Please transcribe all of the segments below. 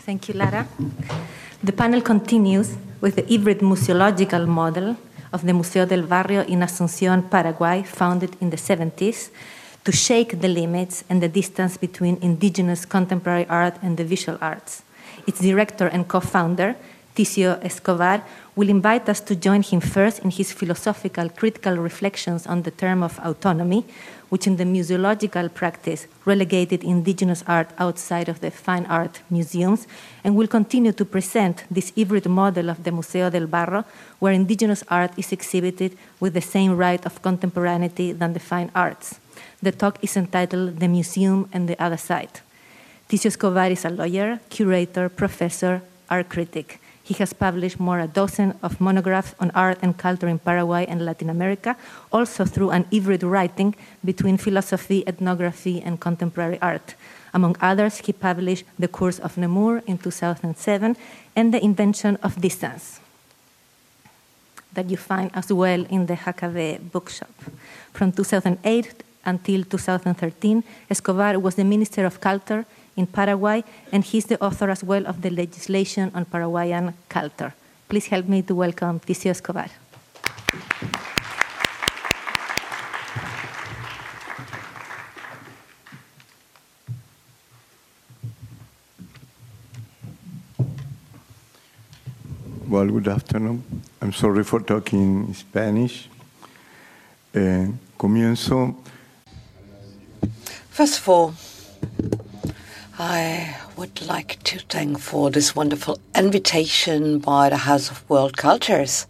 Thank you, Lara. The panel continues with the hybrid museological model of the Museo del Barrio in Asunción, Paraguay, founded in the 70s, to shake the limits and the distance between indigenous contemporary art and the visual arts. Its director and co-founder, Ticio Escobar, will invite us to join him first in his philosophical, critical reflections on the term of autonomy, which in the museological practice relegated indigenous art outside of the fine art museums, and will continue to present this hybrid model of the Museo del Barro, where indigenous art is exhibited with the same right of contemporaneity than the fine arts. The talk is entitled The Museum and the Other Side. Ticio Escobar is a lawyer, curator, professor, art critic. He has published more than a dozen of monographs on art and culture in Paraguay and Latin America, also through an hybrid writing between philosophy, ethnography, and contemporary art. Among others, he published The Curse of Nemur in 2007 and The Invention of Distance, that you find as well in the HKB bookshop. From 2008 until 2013, Escobar was the Minister of Culture in Paraguay, and he's the author as well of the legislation on Paraguayan culture. Please help me to welcome Ticio Escobar. Well, good afternoon. I'm sorry for talking in Spanish. Comienzo. First of all, I would like to thank for this wonderful invitation by the House of World Cultures.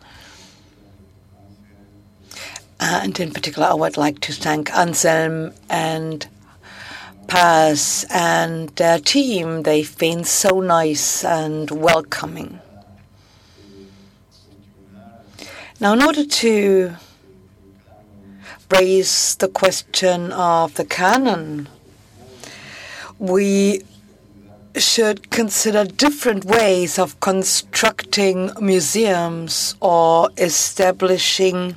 And in particular, I would like to thank Anselm and Paz and their team. They've been so nice and welcoming. Now, in order to raise the question of the canon, we should consider different ways of constructing museums or establishing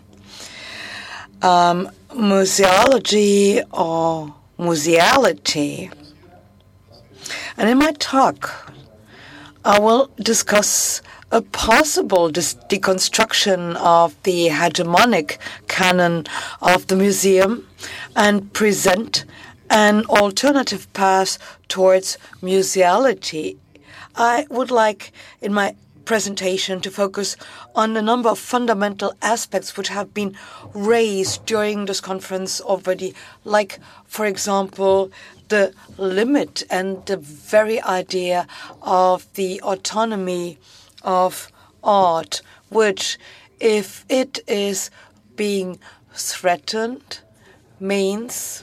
museology or museality. And in my talk, I will discuss a possible deconstruction of the hegemonic canon of the museum and present an alternative path towards museality. I would like, in my presentation, to focus on a number of fundamental aspects which have been raised during this conference already, like, for example, the limit and the very idea of the autonomy of art, which, if it is being threatened, means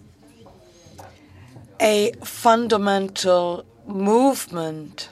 a fundamental movement.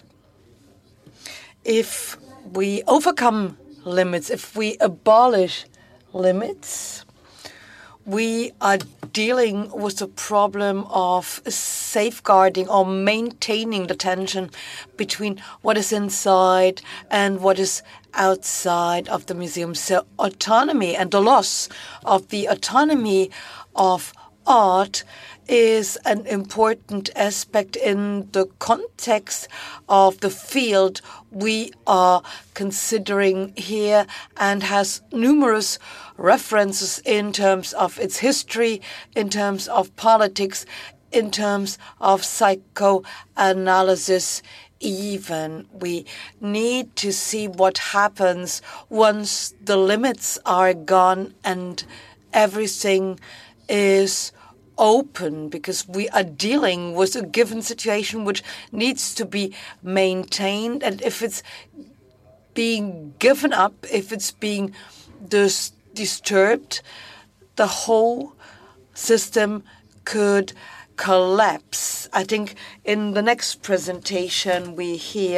If we overcome limits, if we abolish limits, we are dealing with the problem of safeguarding or maintaining the tension between what is inside and what is outside of the museum. So autonomy and the loss of the autonomy of art is an important aspect in the context of the field we are considering here, and has numerous references in terms of its history, in terms of politics, in terms of psychoanalysis even. We need to see what happens once the limits are gone and everything is open, because we are dealing with a given situation which needs to be maintained. And if it's being given up, if it's being disturbed, the whole system could collapse. I think in the next presentation we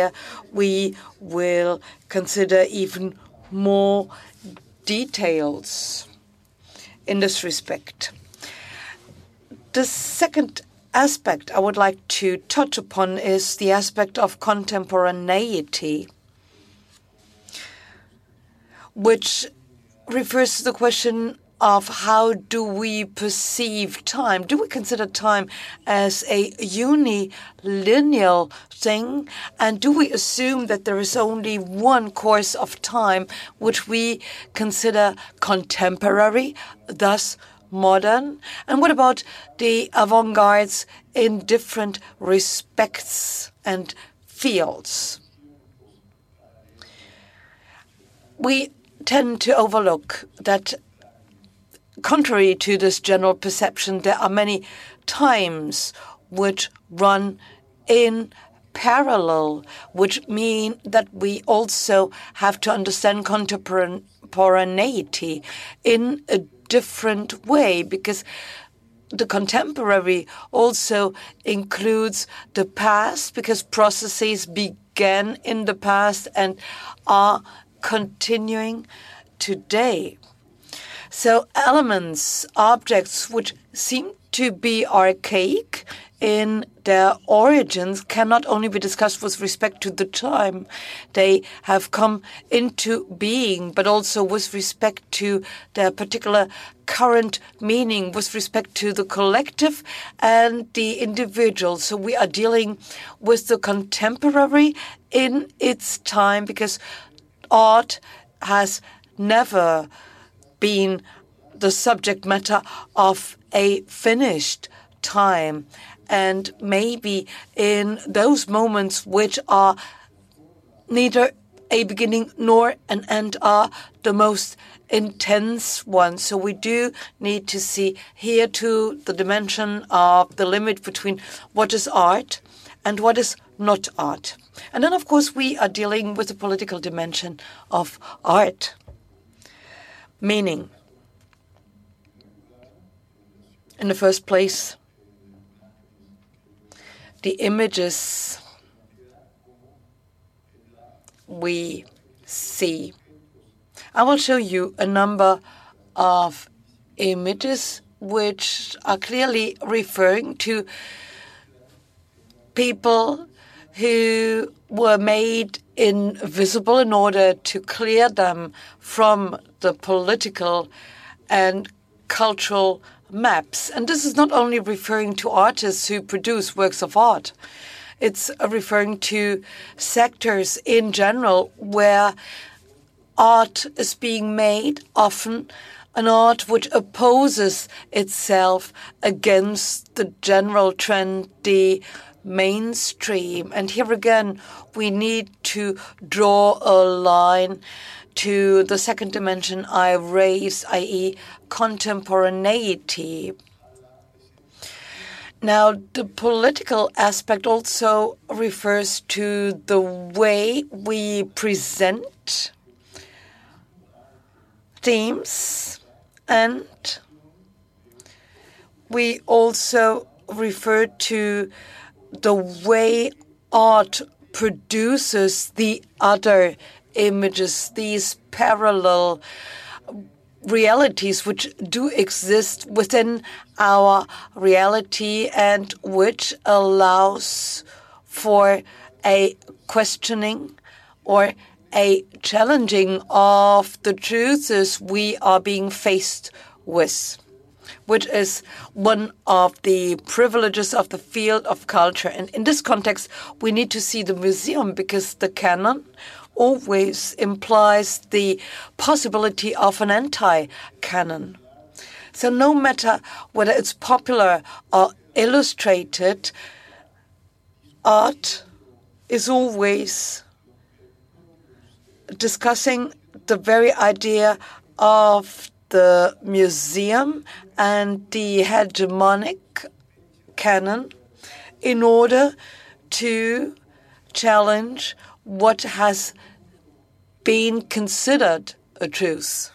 will consider even more details in this respect. The second aspect I would like to touch upon is the aspect of contemporaneity, which refers to the question of how do we perceive time. Do we consider time as a unilinear thing? And do we assume that there is only one course of time which we consider contemporary, thus modern? And what about the avant-gardes in different respects and fields? We tend to overlook that, contrary to this general perception, there are many times which run in parallel, which mean that we also have to understand contemporaneity in a different way, because the contemporary also includes the past, because processes began in the past and are continuing today. So elements, objects which seem to be archaic in their origins cannot only be discussed with respect to the time they have come into being, but also with respect to their particular current meaning, with respect to the collective and the individual. So we are dealing with the contemporary in its time, because art has never been the subject matter of a finished time. And maybe in those moments which are neither a beginning nor an end are the most intense ones. So we do need to see here too the dimension of the limit between what is art and what is not art. And then, of course, we are dealing with the political dimension of art. Meaning, in the first place, the images we see. I will show you a number of images which are clearly referring to people who were made invisible in order to clear them from the political and cultural maps. And this is not only referring to artists who produce works of art. It's referring to sectors in general where art is being made, often an art which opposes itself against the general trend, the mainstream. And here again, we need to draw a line to the second dimension I raised, i.e. contemporaneity. Now, the political aspect also refers to the way we present themes, and we also refer to the way art produces the other images, these parallel realities which do exist within our reality and which allows for a questioning or a challenging of the truths we are being faced with, which is one of the privileges of the field of culture. And in this context, we need to see the museum, because the canon always implies the possibility of an anti-canon. So no matter whether it's popular or illustrated, art is always discussing the very idea of the museum and the hegemonic canon in order to challenge what has been considered a truth.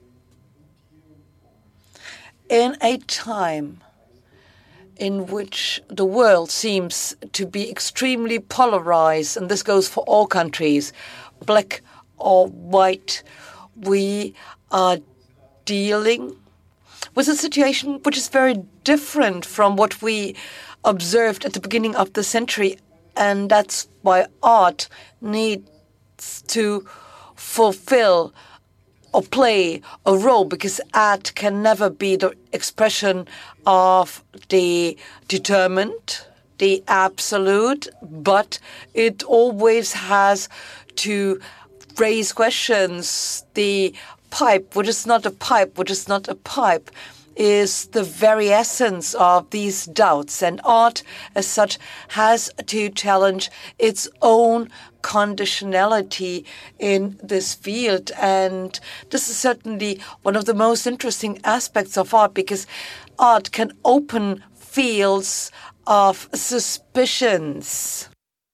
In a time in which the world seems to be extremely polarized, and this goes for all countries, black or white, we are dealing with a situation which is very different from what we observed at the beginning of the century. And that's why art needs to fulfill or play a role, because art can never be the expression of the determined, the absolute, but it always has to raise questions. The pipe, which is not a pipe, which is not a pipe, is the very essence of these doubts. And art, as such, has to challenge its own conditionality in this field. And this is certainly one of the most interesting aspects of art, because art can open fields of suspicions.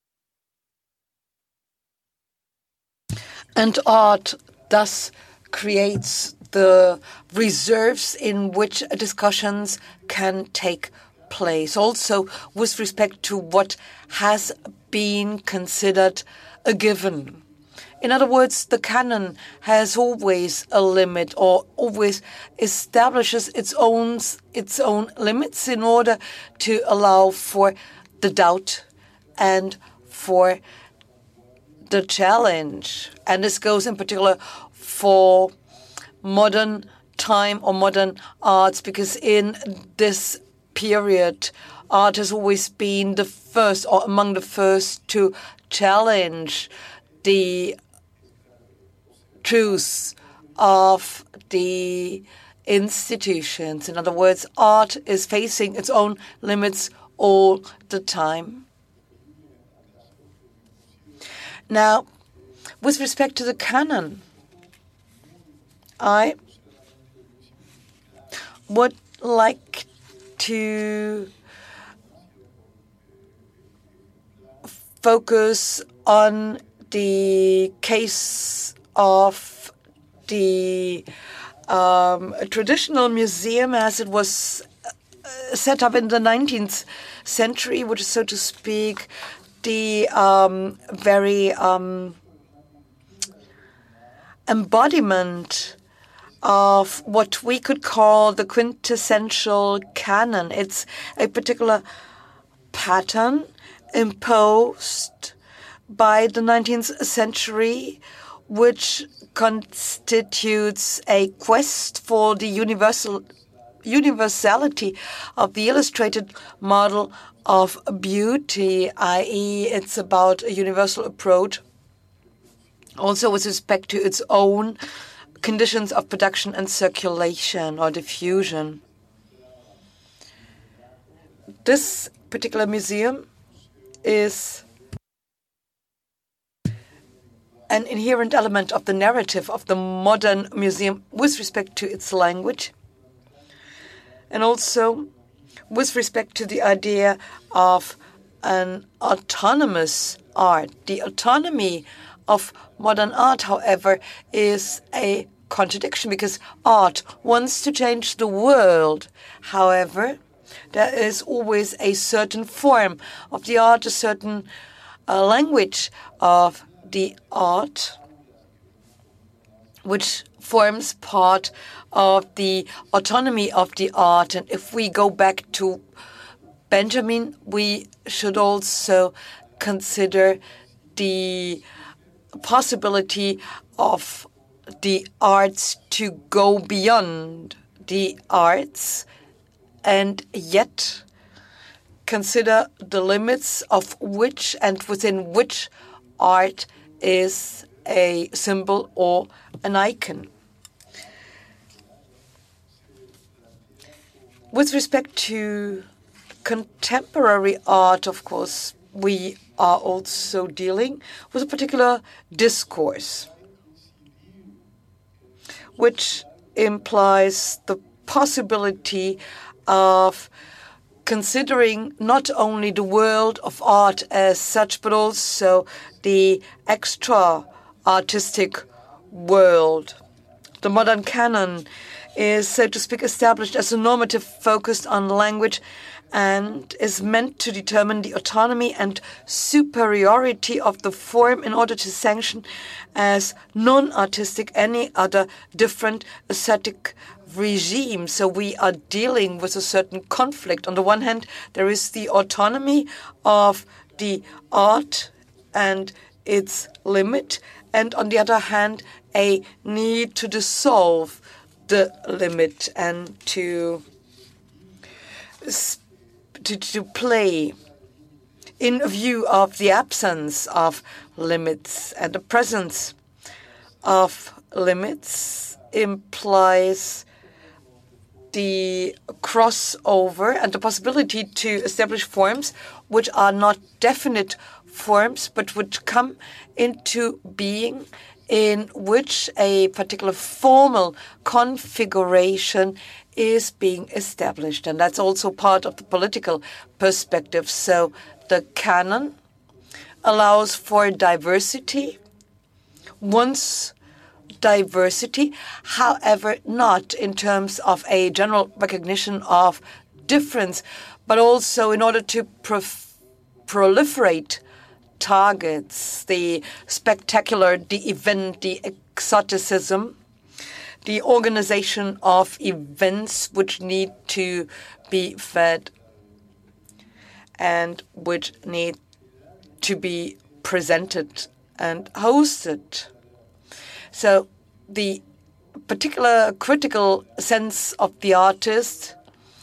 And art thus creates the reserves in which discussions can take place, also with respect to what has been considered a given. In other words, the canon has always a limit, or always establishes its own limits in order to allow for the doubt and for the challenge. And this goes in particular for modern time or modern arts, because in this period, art has always been the first or among the first to challenge the truths of the institutions. In other words, art is facing its own limits all the time. Now, with respect to the canon, I would like to focus on the case of the traditional museum as it was set up in the 19th century, which is, so to speak, the very embodiment of what we could call the quintessential canon. It's a particular pattern imposed by the 19th century, which constitutes a quest for the universality of the illustrated model of beauty, i.e., it's about a universal approach, also with respect to its own conditions of production and circulation or diffusion. This particular museum is an inherent element of the narrative of the modern museum with respect to its language, and also with respect to the idea of an autonomous art. The autonomy of modern art, however, is a contradiction, because art wants to change the world. However, there is always a certain form of the art, a certain language of the art, which forms part of the autonomy of the art. And if we go back to Benjamin, we should also consider the possibility of the arts to go beyond the arts and yet consider the limits of which and within which art is a symbol or an icon. With respect to contemporary art, of course, we are also dealing with a particular discourse, which implies the possibility of considering not only the world of art as such, but also the extra-artistic world. The modern canon is, so to speak, established as a normative focused on language and is meant to determine the autonomy and superiority of the form in order to sanction as non-artistic any other different aesthetic regime. So we are dealing with a certain conflict. On the one hand, there is the autonomy of the art and its limit, and on the other hand, a need to dissolve the limit and to play in view of the absence of limits, and the presence of limits implies the crossover and the possibility to establish forms which are not definite forms, but which come into being in which a particular formal configuration is being established. And that's also part of the political perspective. So the canon allows for diversity, once diversity, however, not in terms of a general recognition of difference, but also in order to proliferate targets, the spectacular, the event, the exoticism, the organization of events which need to be fed and which need to be presented and hosted. So the particular critical sense of the artist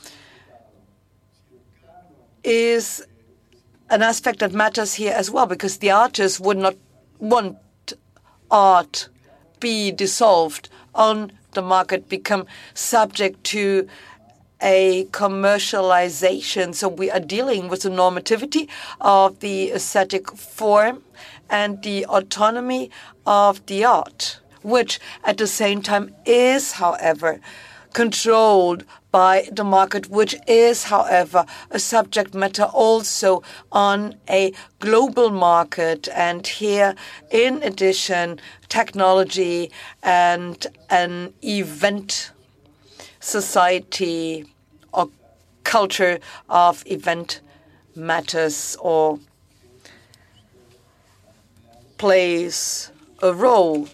is an aspect that matters here as well, because the artist would not want art be dissolved on the market, become subject to a commercialization. So we are dealing with the normativity of the aesthetic form and the autonomy of the art, which at the same time is, however, controlled by the market, which is, however, a subject matter also on a global market. And here, in addition, technology and an event society or culture of event matters or plays a role.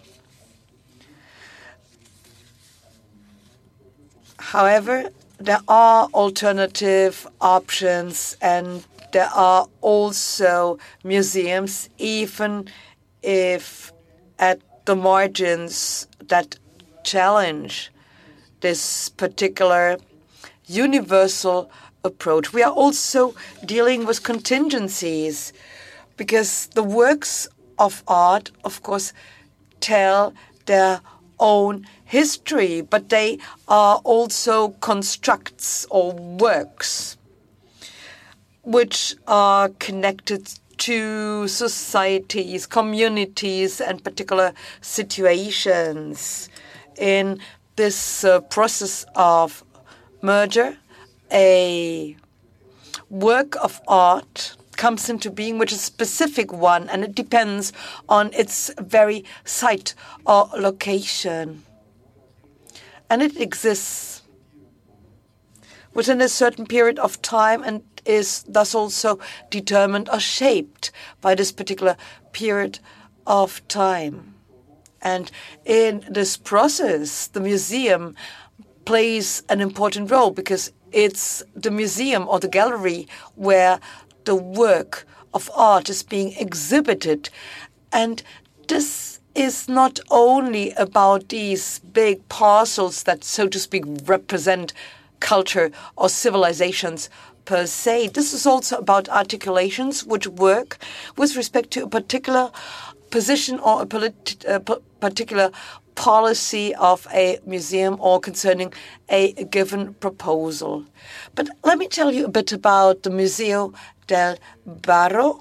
However, there are alternative options, and there are also museums, even if at the margins, that challenge this particular universal approach. We are also dealing with contingencies, because the works of art, of course, tell their own history, but they are also constructs or works which are connected to societies, communities, and particular situations. In this process of merger, a work of art comes into being, which is a specific one, and it depends on its very site or location. And it exists within a certain period of time and is thus also determined or shaped by this particular period of time. And in this process, the museum plays an important role, because it's the museum or the gallery where the work of art is being exhibited. And this is not only about these big parcels that, so to speak, represent culture or civilizations per se. This is also about articulations which work with respect to a particular position or a particular policy of a museum or concerning a given proposal. But let me tell you a bit about the Museo del Barro.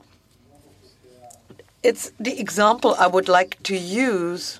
It's the example I would like to use.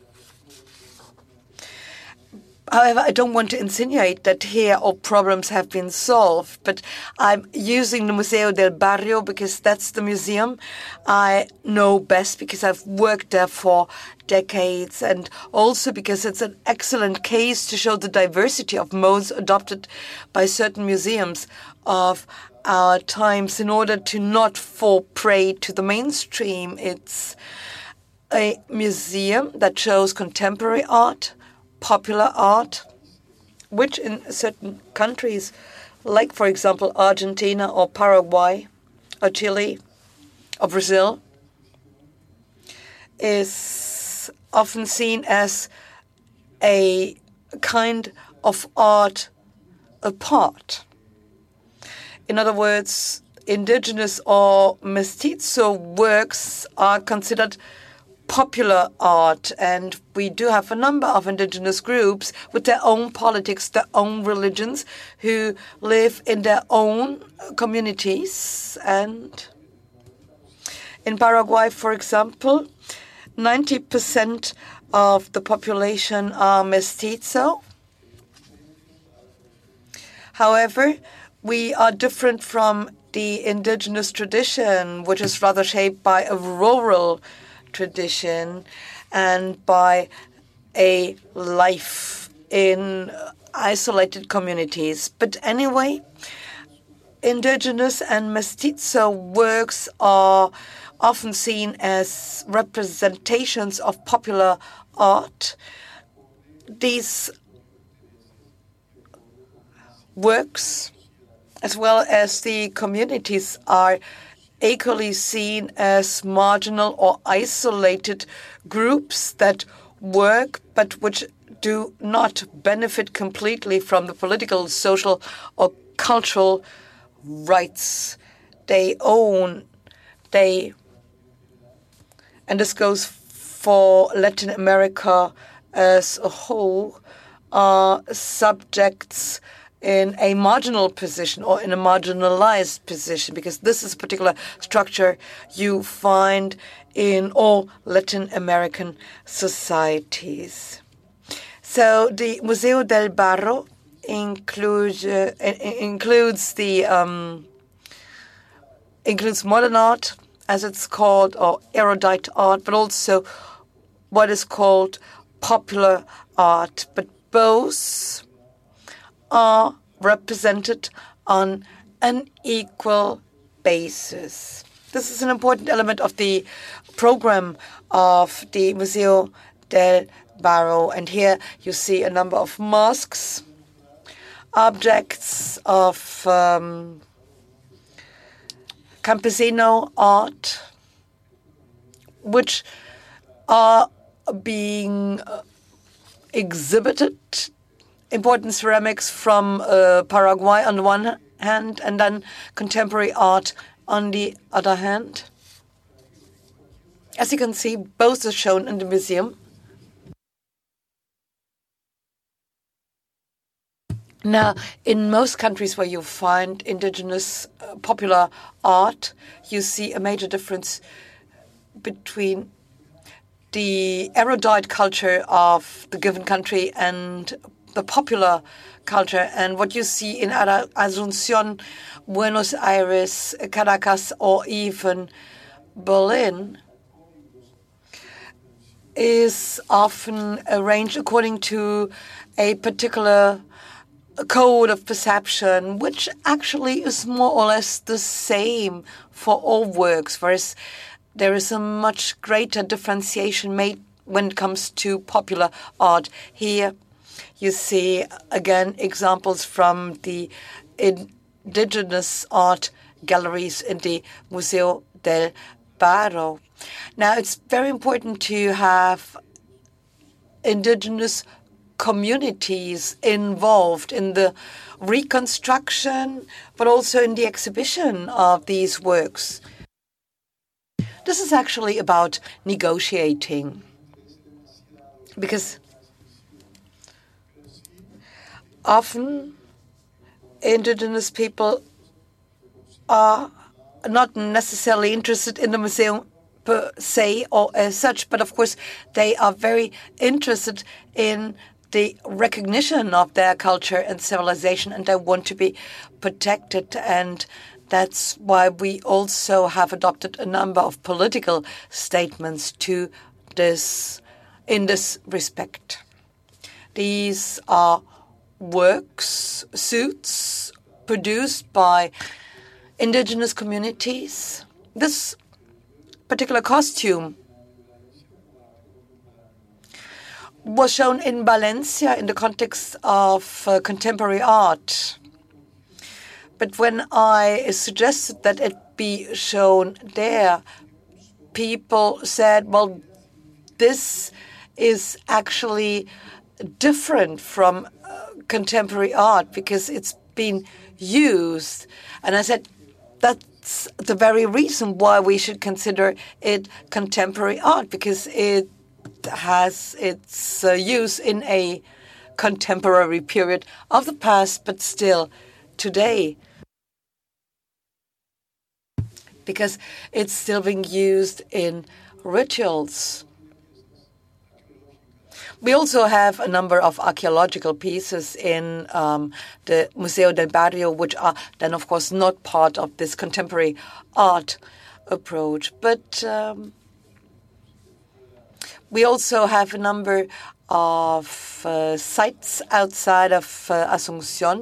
However, I don't want to insinuate that here all problems have been solved, but I'm using the Museo del Barrio because that's the museum I know best, because I've worked there for decades, and also because it's an excellent case to show the diversity of modes adopted by certain museums of our times in order to not fall prey to the mainstream. It's a museum that shows contemporary art, popular art, which in certain countries, like, for example, Argentina or Paraguay or Chile or Brazil, is often seen as a kind of art apart. In other words, indigenous or mestizo works are considered popular art, and we do have a number of indigenous groups with their own politics, their own religions, who live in their own communities. And in Paraguay, for example, 90% of the population are mestizo. However, we are different from the indigenous tradition, which is rather shaped by a rural tradition and by a life in isolated communities. But anyway, indigenous and mestizo works are often seen as representations of popular art. These works, as well as the communities, are equally seen as marginal or isolated groups that work but which do not benefit completely from the political, social, or cultural rights they own. And this goes for Latin America as a whole, are subjects in a marginal position or in a marginalized position, because this is a particular structure you find in all Latin American societies. So the Museo del Barro includes modern art, as it's called, or erudite art, but also what is called popular art. But both are represented on an equal basis. This is an important element of the program of the Museo del Barro. And here you see a number of masks, objects of campesino art, which are being exhibited. Important ceramics from Paraguay on the one hand, and then contemporary art on the other hand. As you can see, both are shown in the museum. Now, in most countries where you find indigenous popular art, you see a major difference between the erudite culture of the given country and the popular culture. And what you see in Asunción, Buenos Aires, Caracas, or even Berlin is often arranged according to a particular code of perception, which actually is more or less the same for all works, whereas there is a much greater differentiation made when it comes to popular art. Here you see, again, examples from the indigenous art galleries in the Museo del Barro. Now, it's very important to have indigenous communities involved in the reconstruction, but also in the exhibition of these works. This is actually about negotiating, because often indigenous people are not necessarily interested in the museum per se or as such, but of course they are very interested in the recognition of their culture and civilization, and they want to be protected. And that's why we also have adopted a number of political statements to this in this respect. These are works, suits produced by indigenous communities. This particular costume was shown in Valencia in the context of contemporary art. But when I suggested that it be shown there, people said, well, this is actually different from contemporary art because it's been used. And I said, that's the very reason why we should consider it contemporary art, because it has its use in a contemporary period of the past, but still today, because it's still being used in rituals. We also have a number of archaeological pieces in the Museo del Barrio, which are then, of course, not part of this contemporary art approach. But we also have a number of sites outside of Asunción.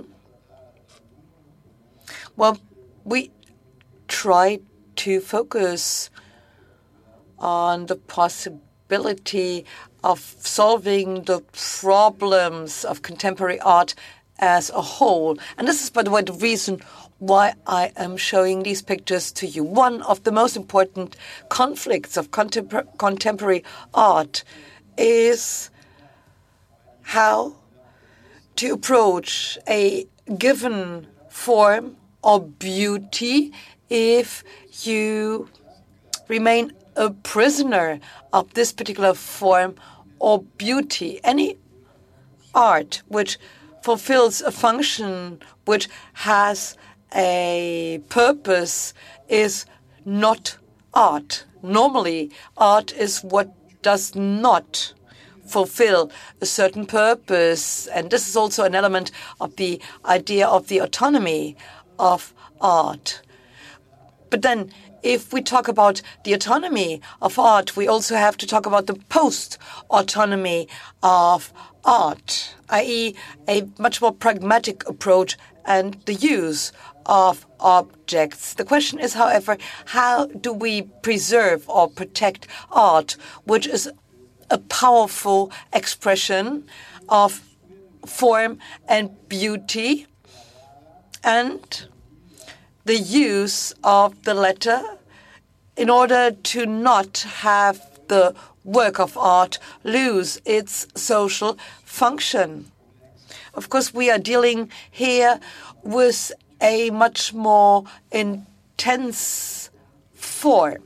Well, we try to focus on the possibility of solving the problems of contemporary art as a whole. And this is, by the way, the reason why I am showing these pictures to you. One of the most important conflicts of contemporary art is how to approach a given form or beauty if you remain a prisoner of this particular form or beauty. Any art which fulfills a function, which has a purpose, is not art. Normally, art is what does not fulfill a certain purpose. And this is also an element of the idea of the autonomy of art. But then, if we talk about the autonomy of art, we also have to talk about the post-autonomy of art, i.e. a much more pragmatic approach and the use of objects. The question is, however, how do we preserve or protect art, which is a powerful expression of form and beauty, and the use of the letter in order to not have the work of art lose its social function. Of course, we are dealing here with a much more intense form.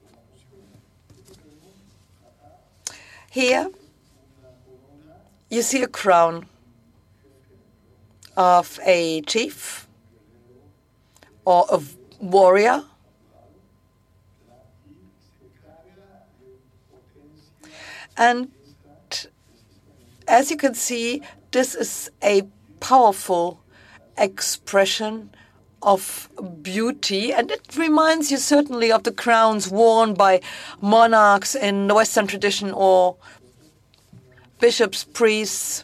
Here, you see a crown of a chief or a warrior. And as you can see, this is a powerful expression of beauty, and it reminds you certainly of the crowns worn by monarchs in the Western tradition, or bishops, priests.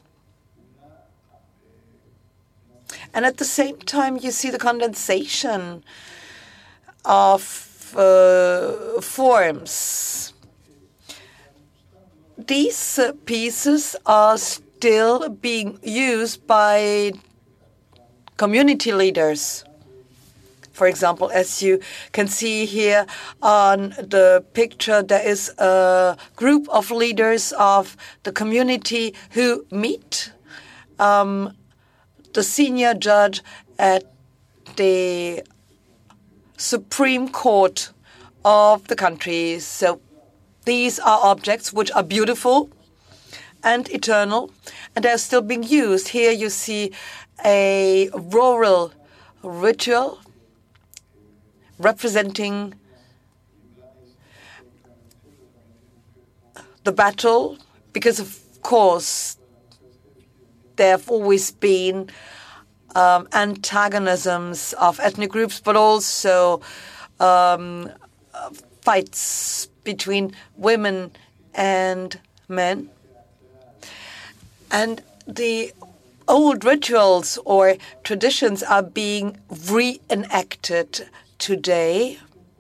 And at the same time, you see the condensation of forms. These pieces are still being used by community leaders. For example, as you can see here on the picture, there is a group of leaders of the community who meet the senior judge at the Supreme Court of the country. So these are objects which are beautiful and eternal, and they're still being used. Here you see a rural ritual representing the battle, because of course there have always been antagonisms of ethnic groups, but also fights between women and men. And the old rituals or traditions are being reenacted today.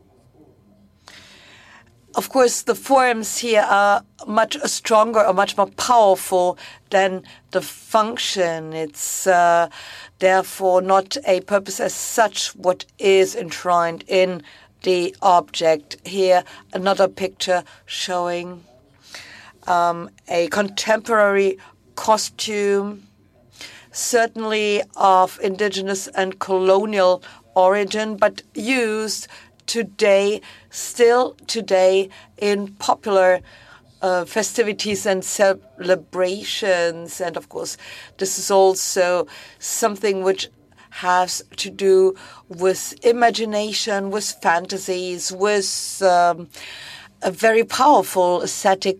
Of course, the forms here are much stronger or much more powerful than the function. It's therefore not a purpose as such what is enshrined in the object. Here, another picture showing a contemporary costume, certainly of indigenous and colonial origin, but used today, still today, in popular festivities and celebrations. And of course, this is also something which has to do with imagination, with fantasies, with a very powerful aesthetic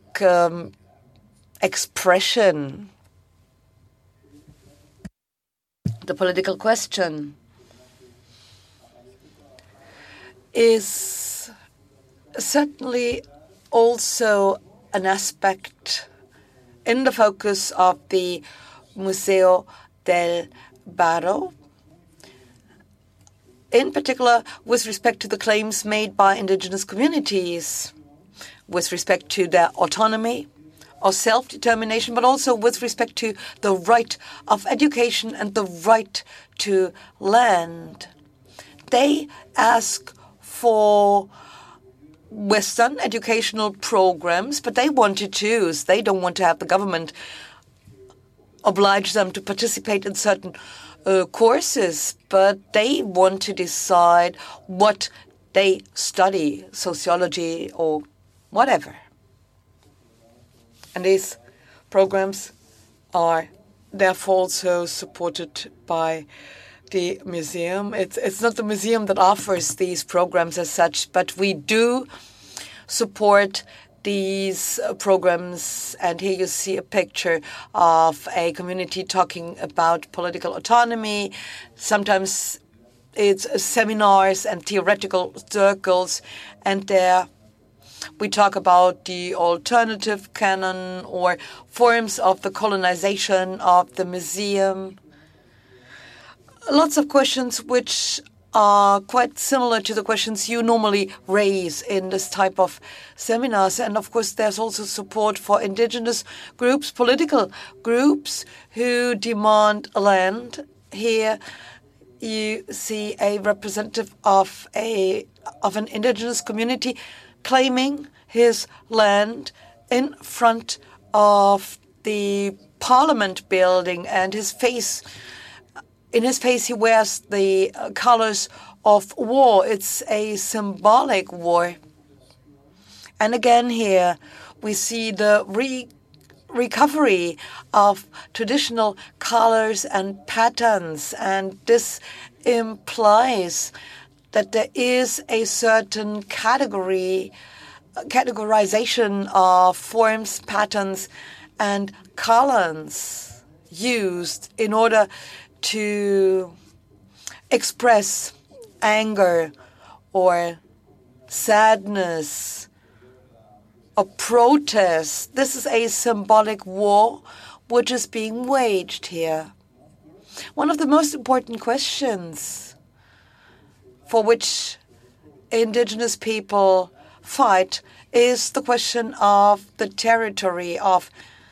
expression. The political question is certainly also an aspect in the focus of the Museo del Barro, in particular with respect to the claims made by indigenous communities, with respect to their autonomy or self-determination, but also with respect to the right of education and the right to land. They ask for Western educational programs, but they want to choose. They don't want to have the government oblige them to participate in certain courses, but they want to decide what they study, sociology or whatever. And these programs are therefore also supported by the museum. It's not the museum that offers these programs as such, but we do support these programs. And here you see a picture of a community talking about political autonomy. Sometimes it's seminars and theoretical circles, and there we talk about the alternative canon or forms of the colonization of the museum. Lots of questions which are quite similar to the questions you normally raise in this type of seminars. And of course, there's also support for indigenous groups, political groups who demand land. Here you see a representative of an indigenous community claiming his land in front of the Parliament building, and in his face he wears the colors of war. It's a symbolic war. And again here we see the recovery of traditional colors and patterns, and this implies that there is a certain categorization of forms, patterns, and colors used in order to express anger or sadness or protest. This is a symbolic war which is being waged here. One of the most important questions for which indigenous people fight is the question of the territory of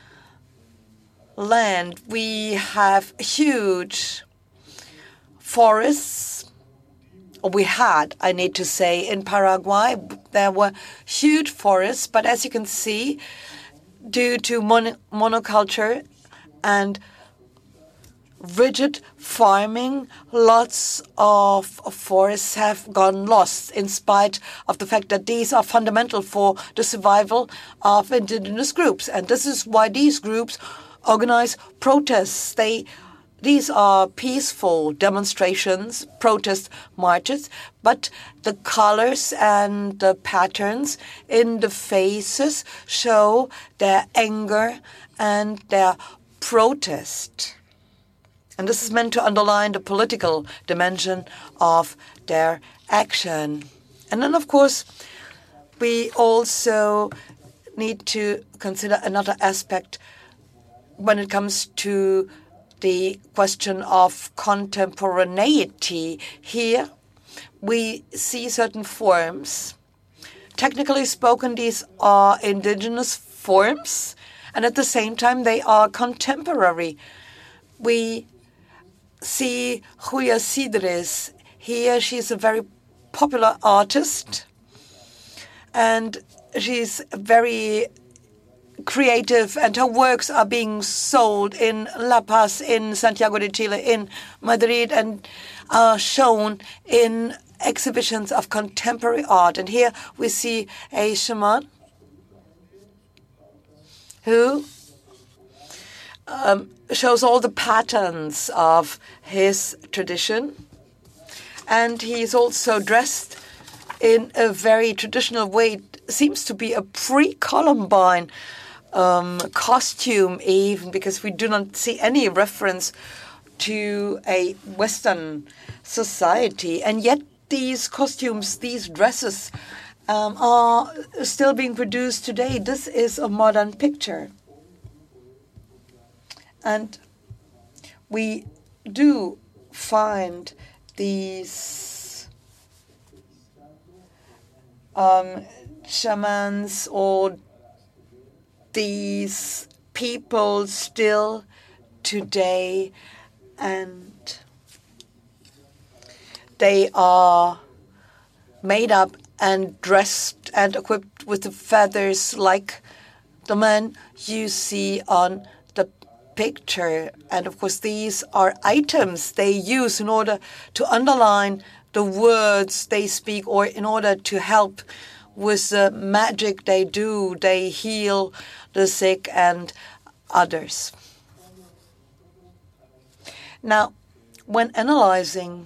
land. We have huge forests, or we had, I need to say, in Paraguay. There were huge forests, but as you can see, due to monoculture and rigid farming, lots of forests have gone lost, in spite of the fact that these are fundamental for the survival of indigenous groups. And this is why these groups organize protests. These are peaceful demonstrations, protest marches, but the colors and the patterns in the faces show their anger and their protest. And this is meant to underline the political dimension of their action. And then, of course, we also need to consider another aspect when it comes to the question of contemporaneity. Here we see certain forms. Technically spoken, these are indigenous forms, and at the same time they are contemporary. We see Julia Sidres. Here she's a very popular artist, and she's very creative, and her works are being sold in La Paz, in Santiago de Chile, in Madrid, and are shown in exhibitions of contemporary art. And here we see a shaman who shows all the patterns of his tradition. And he is also dressed in a very traditional way. It seems to be a pre-Columbine costume even, because we do not see any reference to a Western society. And yet these costumes, these dresses, are still being produced today. This is a modern picture. And we do find these shamans or these people still today, and they are made up and dressed and equipped with the feathers like the men you see on the picture. And of course, these are items they use in order to underline the words they speak, or in order to help with the magic they do. They heal the sick and others. Now, when analyzing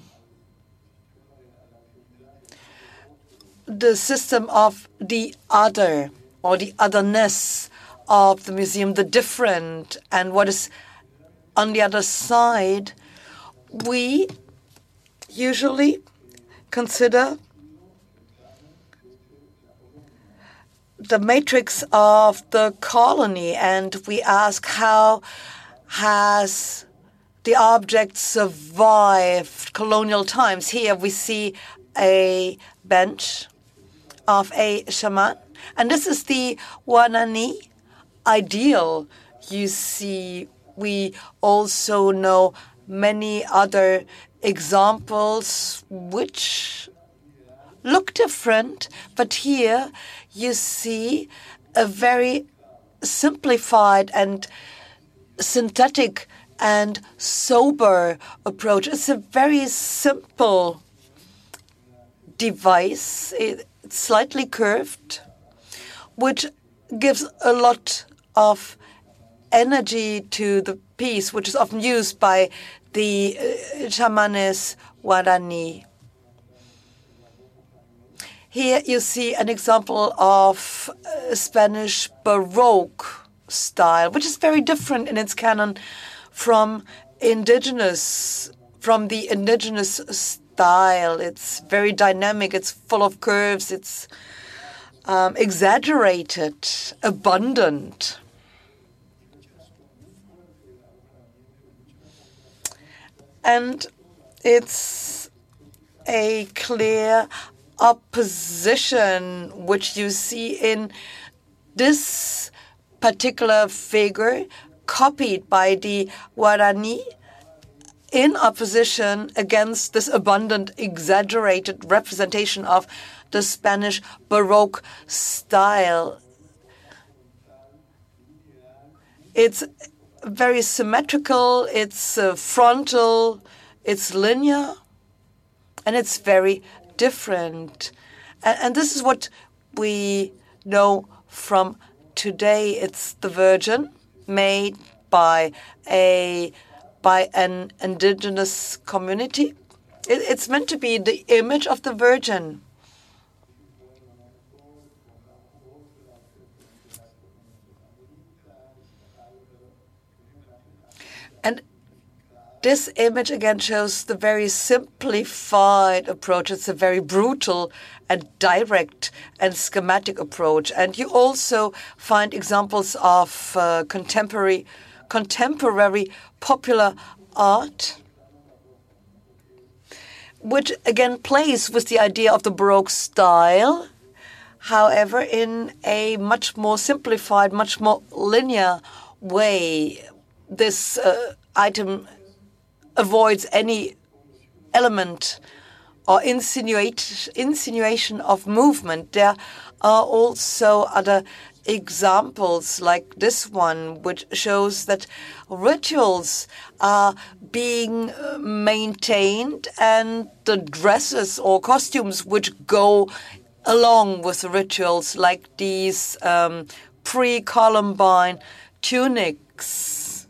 the system of the other, or the otherness of the museum, the different, and what is on the other side, we usually consider the matrix of the colony, and we ask, how has the object survived colonial times? Here we see a bench of a shaman, and this is the Guarani ideal. You see, we also know many other examples which look different, but here you see a very simplified and synthetic and sober approach. It's a very simple device. It's slightly curved, which gives a lot of energy to the piece, which is often used by the chamanes Guarani. Here you see an example of Spanish Baroque style, which is very different in its canon from the indigenous style. It's very dynamic, it's full of curves, it's exaggerated, abundant. And it's a clear opposition which you see in this particular figure, copied by the Guarani, in opposition against this abundant, exaggerated representation of the Spanish Baroque style. It's very symmetrical, it's frontal, it's linear, and it's very different. And this is what we know from today. It's the Virgin, made by an indigenous community. It's meant to be the image of the Virgin. And this image again shows the very simplified approach. It's a very brutal and direct and schematic approach. And you also find examples of contemporary popular art, which again plays with the idea of the Baroque style, however, in a much more simplified, much more linear way. This item avoids any element or insinuation of movement. There are also other examples like this one, which shows that rituals are being maintained, and the dresses or costumes which go along with the rituals, like these pre-Columbine tunics.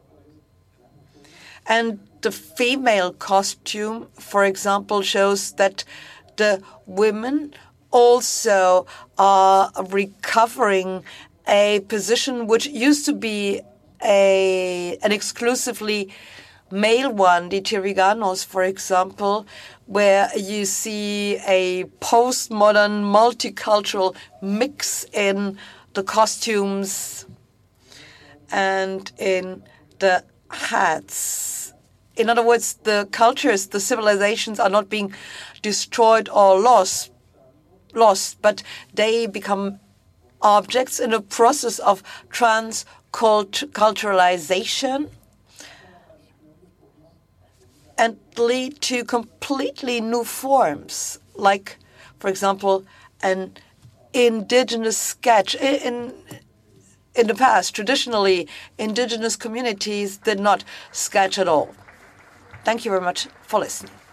And the female costume, for example, shows that the women also are recovering a position which used to be an exclusively male one, the Chiriganos, for example, where you see a postmodern multicultural mix in the costumes and in the hats. In other words, the cultures, the civilizations are not being destroyed or lost, but they become objects in a process of transculturalization and lead to completely new forms, like, for example, an indigenous sketch. In the past, traditionally, indigenous communities did not sketch at all. Thank you very much for listening.